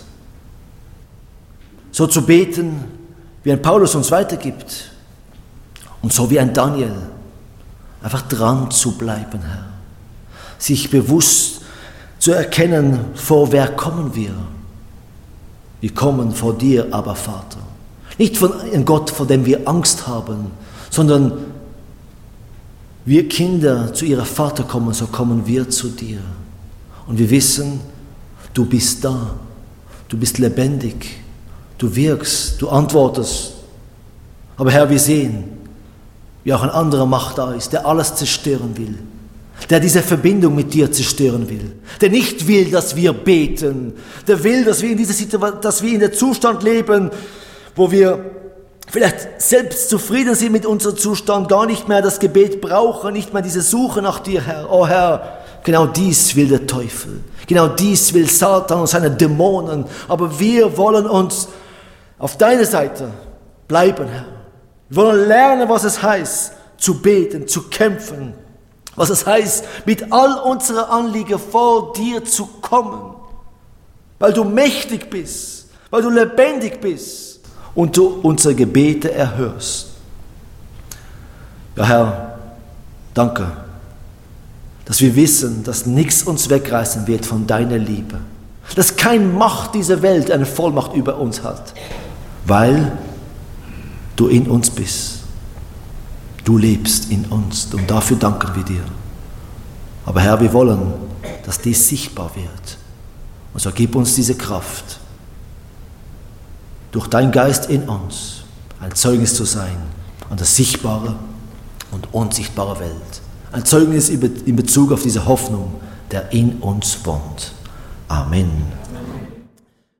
So zu beten, wie ein Paulus uns weitergibt. Und so wie ein Daniel, einfach dran zu bleiben, Herr. Sich bewusst zu erkennen, vor wer kommen wir. Wir kommen vor dir, aber Vater. Nicht von einem Gott, vor dem wir Angst haben, sondern wir Kinder zu ihrem Vater kommen, so kommen wir zu dir. Und wir wissen, du bist da, du bist lebendig, du wirkst, du antwortest. Aber Herr, wir sehen, wie auch ein anderer Macht da ist, der alles zerstören will. Der diese Verbindung mit dir zerstören will, der nicht will, dass wir beten, der will, dass wir in dieser Situation, dass wir in der Zustand leben, wo wir vielleicht selbst zufrieden sind mit unserem Zustand, gar nicht mehr das Gebet brauchen, nicht mehr diese Suche nach dir, Herr. Oh Herr, genau dies will der Teufel, genau dies will Satan und seine Dämonen, aber wir wollen uns auf deine Seite bleiben, Herr. Wir wollen lernen, was es heißt, zu beten, zu kämpfen, was es heißt, mit all unseren Anliegen vor dir zu kommen, weil du mächtig bist, weil du lebendig bist und du unsere Gebete erhörst. Ja, Herr, danke, dass wir wissen, dass nichts uns wegreißen wird von deiner Liebe, dass keine Macht dieser Welt eine Vollmacht über uns hat, weil du in uns bist. Du lebst in uns und dafür danken wir dir. Aber Herr, wir wollen, dass dies sichtbar wird. Und so gib uns diese Kraft, durch deinen Geist in uns ein Zeugnis zu sein an der sichtbaren und unsichtbaren Welt. Ein Zeugnis in Bezug auf diese Hoffnung, der in uns wohnt. Amen.